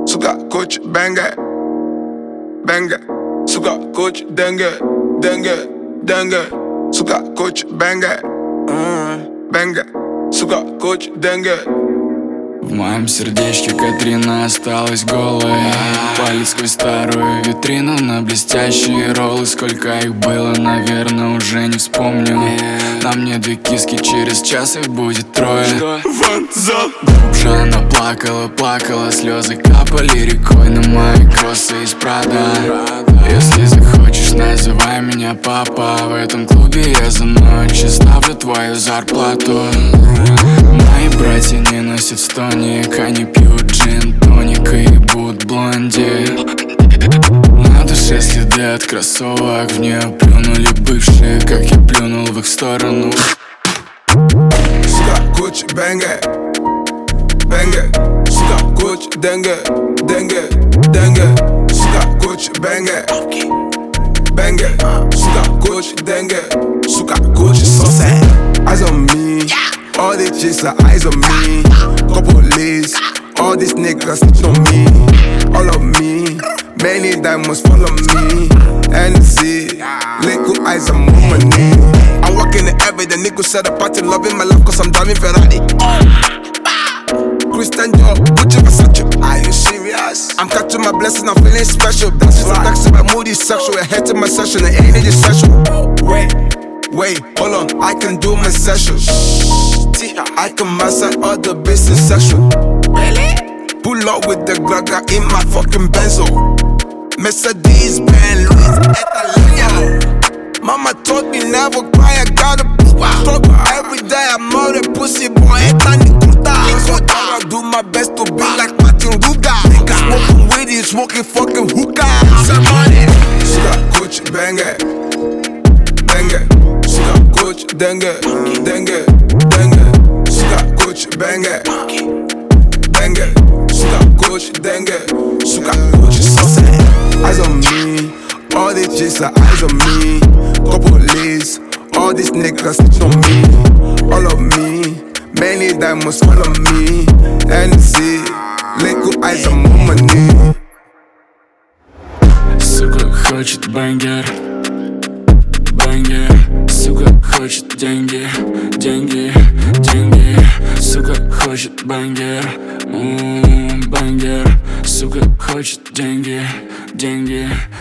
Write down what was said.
suka хочет бенге, бенге, сука хочет деньги, деньги, деньги, сука хочет бенге, бенге, сука хочет деньги. В моем сердечке Катрина осталась голая. Палец сквозь старую витрину на блестящие роллы. Сколько их было, наверное, уже не вспомню. На мне 2 киски, через час их будет 3. Вокзал. Глубже она плакала, плакала, слезы капали рекой на мои кроссы из Прада. Если захочешь, называй меня папа. В этом клубе я за ночь ставлю твою зарплату. Мои братья не носят стоник, они пьют джин-тоник и ебут блонди. На душе следы от кроссовок, в нее плюнули бывшие, как я плюнул в их сторону. Сука хочет бенге, бенге, сука хочет деньги, деньги, деньги, сука хочет бенге, бенге, сука хочет деньги, сука хочет sauce. Eyes on me, all these chicks are eyes on me. Go police, all these niggas snitch on me. All of me, many diamonds follow me. NC, little eyes on money. I'm walking the air, the niggas set up party, loving my life cause I'm driving Ferrari. Christian Dior, Gucci Versace. Are you serious? I'm catching my blessings, I'm feeling special. That's just a taxi, my mood is sexual. Head to my session, it ain't just sexual. Wait, hold on, I can do my session. I can massage all the business sexual. Pull up with the Gaga in my fucking Benzo. Mercedes Benz, Louis Etalino. Mama told me never cry, I gotta poop. Every day I'm all a pussy boy, etani kuta. I do my best to be like Martin Ruga. Smoking weed, smoking fucking hookah. Suka хочет бенге, бенге, сука хочет деньги, деньги, деньги, сука хочет бенге, бенге, сука хочет деньги, сука хочет sauce. Eyes on me, all these chicks are eyes on me. Go police, all these niggas snitch on me. All of me, many diamonds follow me. NC, little eyes on money. Сука хочет бенгер, бенгер. Сука хочет деньги, деньги, деньги. Сука хочет бенгер, бенгер. Сука хочет деньги, деньги.